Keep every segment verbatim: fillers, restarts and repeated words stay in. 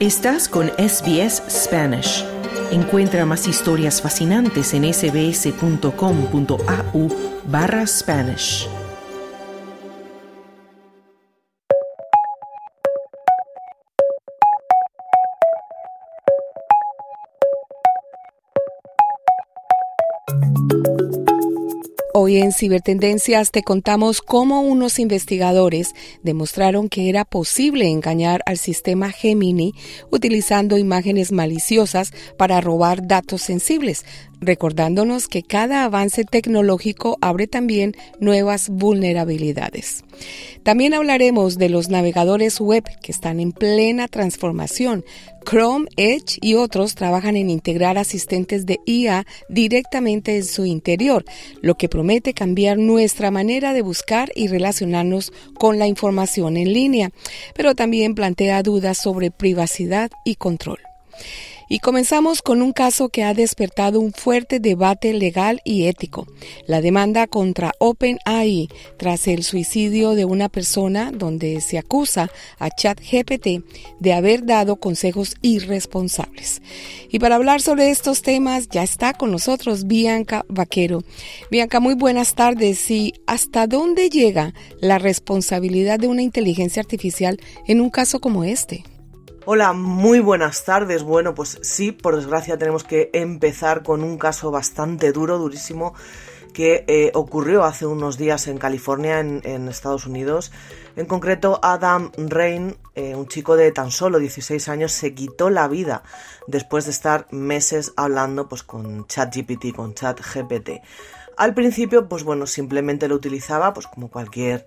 Estás con S B S Spanish. Encuentra más historias fascinantes en sbs.com.au barra Spanish. Hoy en Cibertendencias te contamos cómo unos investigadores demostraron que era posible engañar al sistema Gemini utilizando imágenes maliciosas para robar datos sensibles, recordándonos que cada avance tecnológico abre también nuevas vulnerabilidades. También hablaremos de los navegadores web que están en plena transformación. Chrome, Edge y otros trabajan en integrar asistentes de I A directamente en su interior, lo que promete cambiar nuestra manera de buscar y relacionarnos con la información en línea, pero también plantea dudas sobre privacidad y control. Y comenzamos con un caso que ha despertado un fuerte debate legal y ético, la demanda contra OpenAI tras el suicidio de una persona donde se acusa a ChatGPT de haber dado consejos irresponsables. Y para hablar sobre estos temas ya está con nosotros Bianca Vaquero. Bianca, muy buenas tardes. ¿Y hasta dónde llega la responsabilidad de una inteligencia artificial en un caso como este? Hola, muy buenas tardes. Bueno, pues sí, por desgracia tenemos que empezar con un caso bastante duro, durísimo, que eh, ocurrió hace unos días en California, en, en Estados Unidos. En concreto, Adam Rein, eh, un chico de tan solo dieciséis años, se quitó la vida después de estar meses hablando pues con ChatGPT, con ChatGPT. Al principio, pues bueno, simplemente lo utilizaba pues como cualquier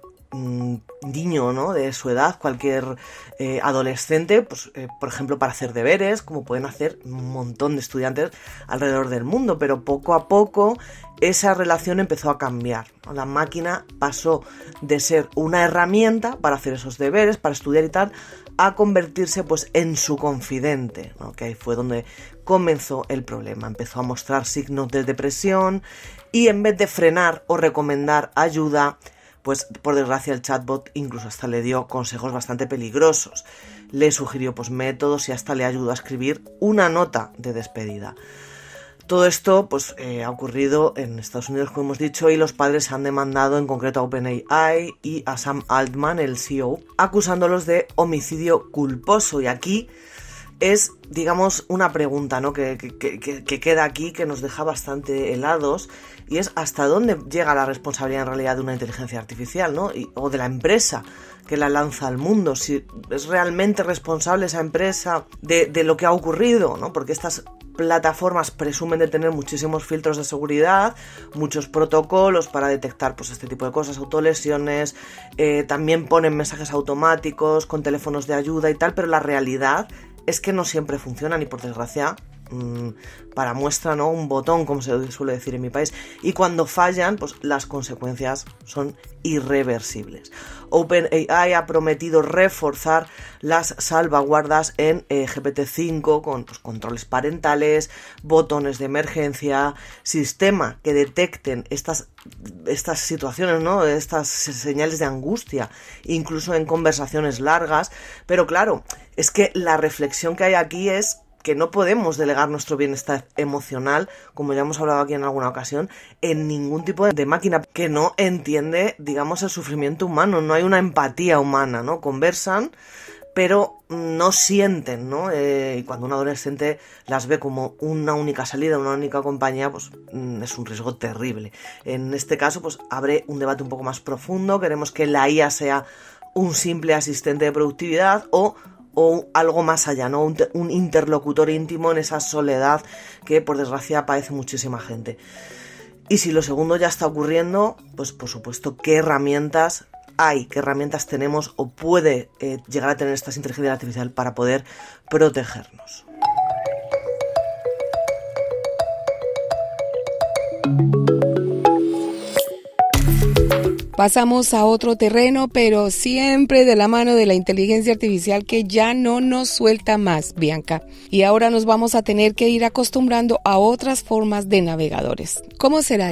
niño, ¿no?, de su edad, cualquier eh, adolescente, pues eh, por ejemplo para hacer deberes, como pueden hacer un montón de estudiantes alrededor del mundo, pero poco a poco esa relación empezó a cambiar. La máquina pasó de ser una herramienta para hacer esos deberes, para estudiar y tal, a convertirse pues en su confidente, ¿no? Que ahí fue donde comenzó el problema. Empezó a mostrar signos de depresión y en vez de frenar o recomendar ayuda, pues por desgracia el chatbot incluso hasta le dio consejos bastante peligrosos. Le sugirió pues métodos y hasta le ayudó a escribir una nota de despedida. Todo esto pues eh, ha ocurrido en Estados Unidos, como hemos dicho, y los padres han demandado en concreto a OpenAI y a Sam Altman, el C E O, acusándolos de homicidio culposo. Y aquí es, digamos, una pregunta, ¿no?, que, que, que, que queda aquí, que nos deja bastante helados, y es hasta dónde llega la responsabilidad en realidad de una inteligencia artificial, ¿no?, y, o de la empresa que la lanza al mundo, si es realmente responsable esa empresa de, de lo que ha ocurrido, ¿no?, porque estas plataformas presumen de tener muchísimos filtros de seguridad, muchos protocolos para detectar pues este tipo de cosas, autolesiones, eh, también ponen mensajes automáticos con teléfonos de ayuda y tal, pero la realidad es que no siempre funcionan y por desgracia, mmm, para muestra, ¿no?, un botón, como se suele decir en mi país, y cuando fallan, pues las consecuencias son irreversibles. OpenAI ha prometido reforzar las salvaguardas en eh, G P T cinco con pues, controles parentales, botones de emergencia, sistema que detecten estas, estas situaciones, ¿no?, estas señales de angustia, incluso en conversaciones largas, pero claro, es que la reflexión que hay aquí es que no podemos delegar nuestro bienestar emocional, como ya hemos hablado aquí en alguna ocasión, en ningún tipo de máquina que no entiende, digamos, el sufrimiento humano. No hay una empatía humana, ¿no? Conversan, pero no sienten, ¿no? Eh, y cuando un adolescente las ve como una única salida, una única compañía, pues es un riesgo terrible. En este caso, pues abre un debate un poco más profundo. Queremos que la I A sea un simple asistente de productividad o o algo más allá, ¿no? Un, un interlocutor íntimo en esa soledad que por desgracia padece muchísima gente. Y si lo segundo ya está ocurriendo, pues por supuesto, ¿qué herramientas hay? ¿Qué herramientas tenemos o puede eh, llegar a tener esta inteligencia artificial para poder protegernos? Pasamos a otro terreno, pero siempre de la mano de la inteligencia artificial que ya no nos suelta más, Bianca. Y ahora nos vamos a tener que ir acostumbrando a otras formas de navegadores. ¿Cómo será eso?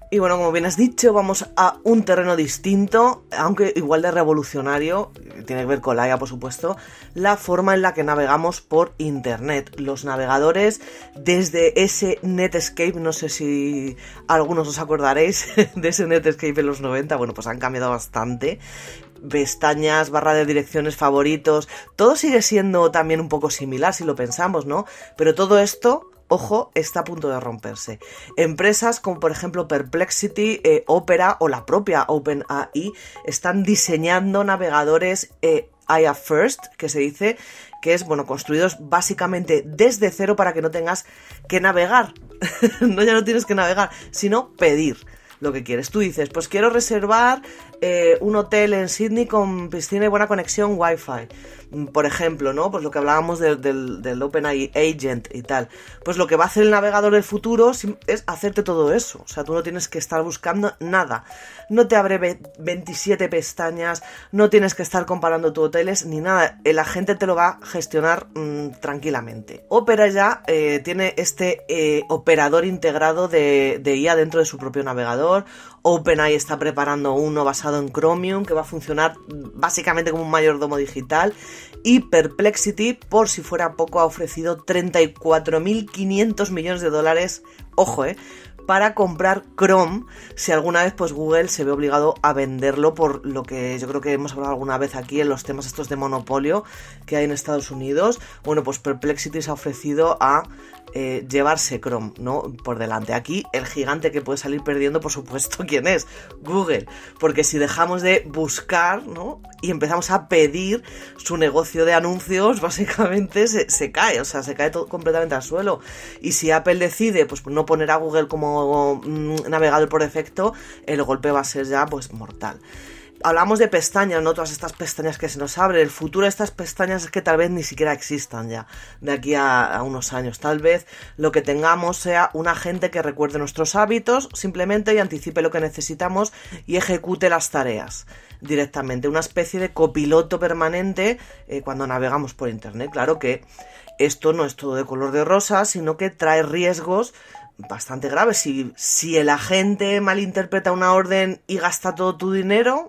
Y bueno, como bien has dicho, vamos a un terreno distinto, aunque igual de revolucionario, tiene que ver con la I A, por supuesto, la forma en la que navegamos por Internet. Los navegadores, desde ese Netscape, no sé si algunos os acordaréis de ese Netscape en los noventa, bueno, pues han cambiado bastante. Pestañas, barra de direcciones, favoritos, todo sigue siendo también un poco similar si lo pensamos, ¿no? Pero todo esto, ojo, está a punto de romperse. Empresas como por ejemplo Perplexity, eh, Opera o la propia OpenAI están diseñando navegadores eh, I A First, que se dice que es, bueno, construidos básicamente desde cero para que no tengas que navegar. No, ya no tienes que navegar, sino pedir lo que quieres. Tú dices, pues quiero reservar eh, un hotel en Sydney con piscina y buena conexión Wi-Fi, por ejemplo, ¿no? Pues lo que hablábamos de, del, del OpenAI Agent y tal. Pues lo que va a hacer el navegador del futuro es hacerte todo eso. O sea, tú no tienes que estar buscando nada. No te abre veintisiete pestañas, no tienes que estar comparando tus hoteles ni nada. El agente te lo va a gestionar mmm, tranquilamente. Opera ya eh, tiene este eh, operador integrado de, de I A dentro de su propio navegador. OpenAI está preparando uno basado en Chromium que va a funcionar básicamente como un mayordomo digital. Y Perplexity, por si fuera poco, ha ofrecido treinta y cuatro mil quinientos millones de dólares, ojo, eh, para comprar Chrome, si alguna vez pues Google se ve obligado a venderlo, por lo que yo creo que hemos hablado alguna vez aquí en los temas estos de monopolio que hay en Estados Unidos. Bueno, pues Perplexity se ha ofrecido a eh, llevarse Chrome, ¿no?, por delante. Aquí el gigante que puede salir perdiendo, por supuesto, ¿quién es? Google, porque si dejamos de buscar, ¿no?, y empezamos a pedir, su negocio de anuncios básicamente se, se cae, o sea, se cae todo completamente al suelo. Y si Apple decide pues no poner a Google como mm, navegador por defecto, el golpe va a ser ya pues mortal. Hablamos de pestañas, ¿no? Todas estas pestañas que se nos abren. El futuro de estas pestañas es que tal vez ni siquiera existan ya de aquí a, a unos años. Tal vez lo que tengamos sea un agente que recuerde nuestros hábitos simplemente y anticipe lo que necesitamos y ejecute las tareas directamente. Una especie de copiloto permanente eh, cuando navegamos por Internet. Claro que esto no es todo de color de rosa, sino que trae riesgos bastante graves. Si, si el agente malinterpreta una orden y gasta todo tu dinero,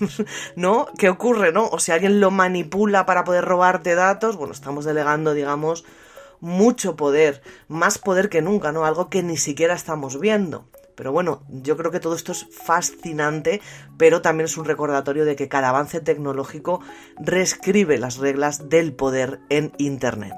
¿no? ¿Qué ocurre, no? O si alguien lo manipula para poder robarte datos, bueno, estamos delegando, digamos, mucho poder, más poder que nunca, ¿no? Algo que ni siquiera estamos viendo. Pero bueno, yo creo que todo esto es fascinante, pero también es un recordatorio de que cada avance tecnológico reescribe las reglas del poder en Internet.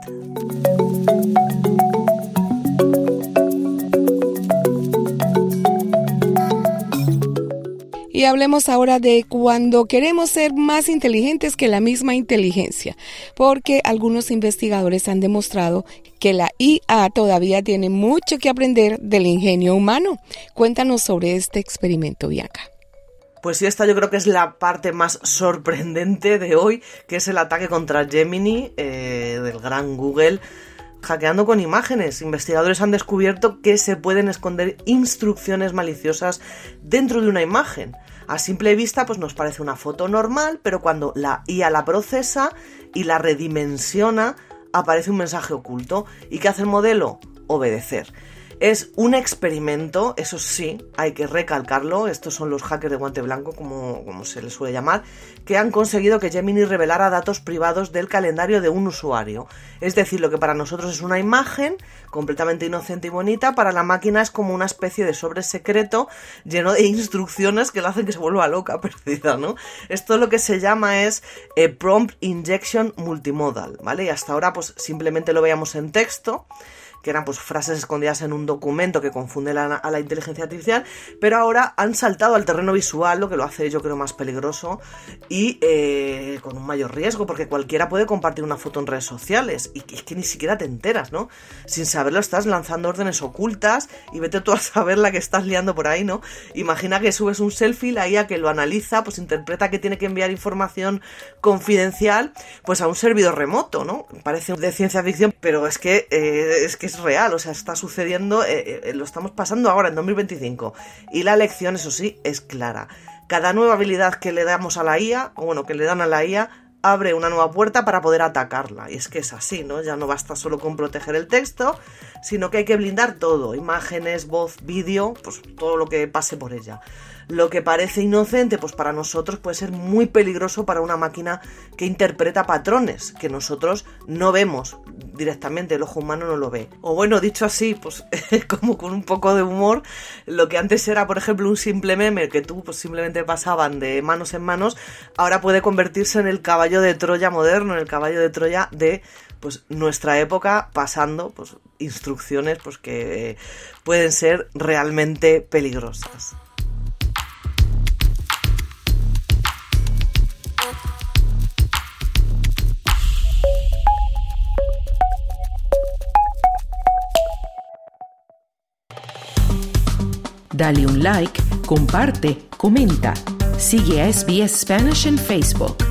Y hablemos ahora de cuando queremos ser más inteligentes que la misma inteligencia, porque algunos investigadores han demostrado que la I A todavía tiene mucho que aprender del ingenio humano. Cuéntanos sobre este experimento, Bianca. Pues sí, esta yo creo que es la parte más sorprendente de hoy, que es el ataque contra Gemini eh, del gran Google, hackeando con imágenes. Investigadores han descubierto que se pueden esconder instrucciones maliciosas dentro de una imagen. A simple vista pues nos parece una foto normal, pero cuando la I A la procesa y la redimensiona, aparece un mensaje oculto. ¿Y qué hace el modelo? Obedecer. Es un experimento, eso sí, hay que recalcarlo. Estos son los hackers de guante blanco, como, como se les suele llamar, que han conseguido que Gemini revelara datos privados del calendario de un usuario. Es decir, lo que para nosotros es una imagen completamente inocente y bonita, para la máquina es como una especie de sobre secreto lleno de instrucciones que le hacen que se vuelva loca, perdida, ¿no? Esto lo que se llama es eh, Prompt Injection Multimodal, ¿vale? Y hasta ahora pues simplemente lo veíamos en texto, que eran pues frases escondidas en un documento que confunde la, a la inteligencia artificial, pero ahora han saltado al terreno visual, lo que lo hace yo creo más peligroso y eh, con un mayor riesgo, porque cualquiera puede compartir una foto en redes sociales y es que ni siquiera te enteras, ¿no? Sin saberlo estás lanzando órdenes ocultas y vete tú a saber la que estás liando por ahí, ¿no? Imagina que subes un selfie, la I A que lo analiza, pues interpreta que tiene que enviar información confidencial pues a un servidor remoto, ¿no? Parece de ciencia ficción, pero es que, eh, es que es real, o sea, está sucediendo, eh, eh, lo estamos pasando ahora en dos mil veinticinco y la lección, eso sí, es clara. Cada nueva habilidad que le damos a la I A, o bueno, que le dan a la I A, abre una nueva puerta para poder atacarla. Y es que es así, ¿no? Ya no basta solo con proteger el texto, sino que hay que blindar todo, imágenes, voz, vídeo, pues todo lo que pase por ella. Lo que parece inocente, pues para nosotros puede ser muy peligroso para una máquina que interpreta patrones que nosotros no vemos directamente, el ojo humano no lo ve. O bueno, dicho así, pues como con un poco de humor, lo que antes era, por ejemplo, un simple meme que tú pues simplemente pasaban de manos en manos, ahora puede convertirse en el caballo de Troya moderno, en el caballo de Troya de pues nuestra época, pasando pues instrucciones pues que eh, pueden ser realmente peligrosas. Dale un like, comparte, comenta. Sigue a S B S Spanish en Facebook.